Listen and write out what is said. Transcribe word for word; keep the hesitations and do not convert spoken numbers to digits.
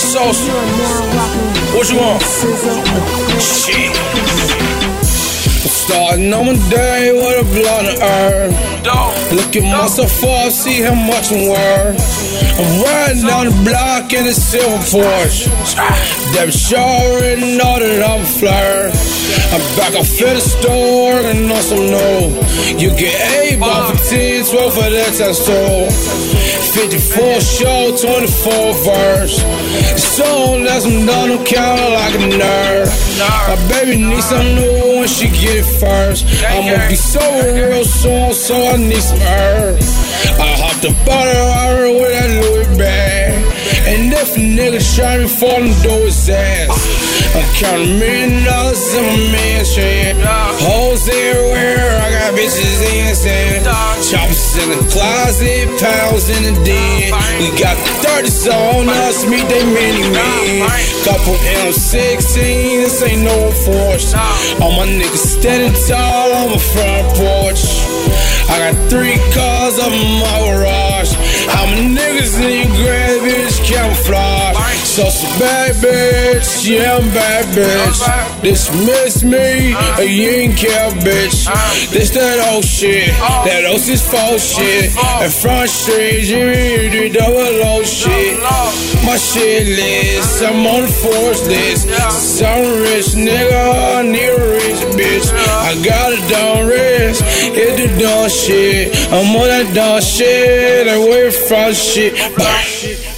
sauce. What you want? Shit. I'm starting on my day with a blunt of herb. Look at myself up, see how much I'm worth. I'm riding down the block in a silver Porsche. Damn sure already know that I'm a flirt. I'm back off at the store and on some new. You get eight ball for ten, twelve for that time store. fifty-four show, twenty-four verse. As soon as I'm done, I'm counting like a nerd. My baby needs something new when she get it first. I'ma be sober real soon, so I need some herb. I hopped up out of the iron with that Louis bag. And if a nigga try me for him, do his ass. I'm counting a million dollars in my mansion. Hoes everywhere, I got bitches insane. Choppers in the closet, pounds in the den. We got thirties on us, meet they mini me. Couple M sixteen, this ain't no force. All my niggas standing tall on my front porch. I got three cars up in my garage. How many niggas in your grab, bitch, camouflage? So some bad bitch, yeah, I'm bad bitch. Dismiss me, or you ain't care, bitch. This that old shit, that O six four shit. And front street, Jimmy, you do double O shit. My shit list, I'm on the force list. Some rich nigga, I need a rich bitch. I got a dumb wrist, hit the dumb shit. I'm on that dumb shit, I wait for shit.